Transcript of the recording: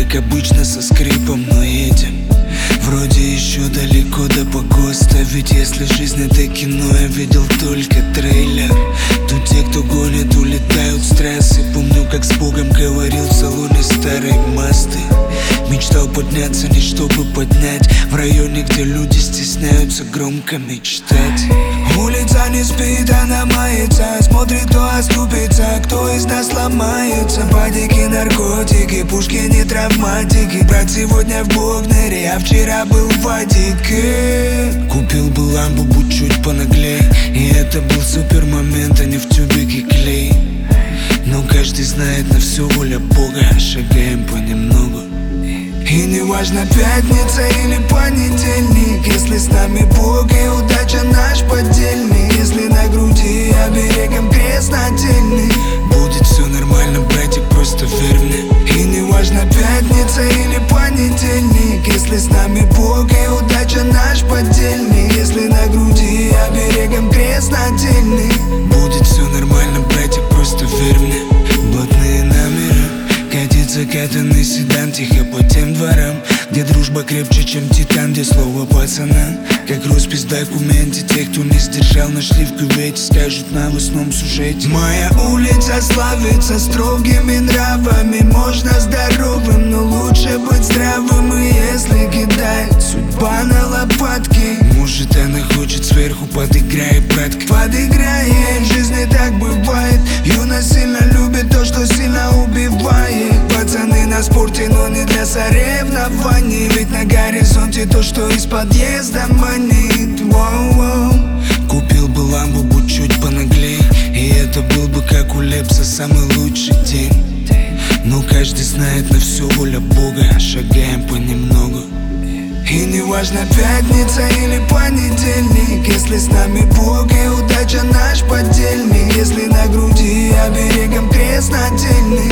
как обычно со скрипом, но едем. Вроде еще далеко до погоста, ведь если жизнь это кино, я видел только трейлер. Тут те, кто гонит, улетают с трассы. Помню, как с Богом говорил в салоне старой Мазды. Мечтал подняться не чтобы поднять, в районе, где люди стесняются громко мечтать. Улица не спит, она мается, смотрит, кто оступится, кто из нас сломается. Падики, наркотики, пушки не травматики. Брат сегодня в Богнере, а вчера был в Вадике. Купил бы ламбу, будь чуть понаглей, и это был супер момент, а не в тюбике клей. Но каждый знает, на все воля Бога, шагаем понемногу. И не важно, пятница или понедельник, если с нами Бог и удача наш подельник. Если на груди оберегом крест нательный, будет все нормально, братик, просто верь мне. И не важно, пятница или понедельник, если с нами Бог и удача наш подельник. Если на груди оберегом крест нательный, будет все нормально, братик, просто верь мне. Блатные номера, катит закатанный седан тихо по тем дворам, где дружба крепче, чем титан, где слово пацана как роспись в документе. Те, кто не сдержал, нашли в кювете, скажут на новостном сюжете. Моя улица славится строгими нравами. Можно здоровым, но лучше быть здравым. И если кидает судьба на лопатки, может она хочет сверху подыграй, братка. Подыграет, в жизни так бывает. Юность сильно любит то, что сильно убивает. Пацаны на спорте, но не для соревнований, ведь на горизонте то, что из подъезда манит. Воу-воу. Купил бы ламбу, будь чуть понаглей, и это был бы как у Лепса самый лучший день. Но каждый знает, на все воля Бога, шагаем понемногу. И не важно, пятница или понедельник, если с нами Бог и удача наш подельник. Если на груди оберегом крест нательный,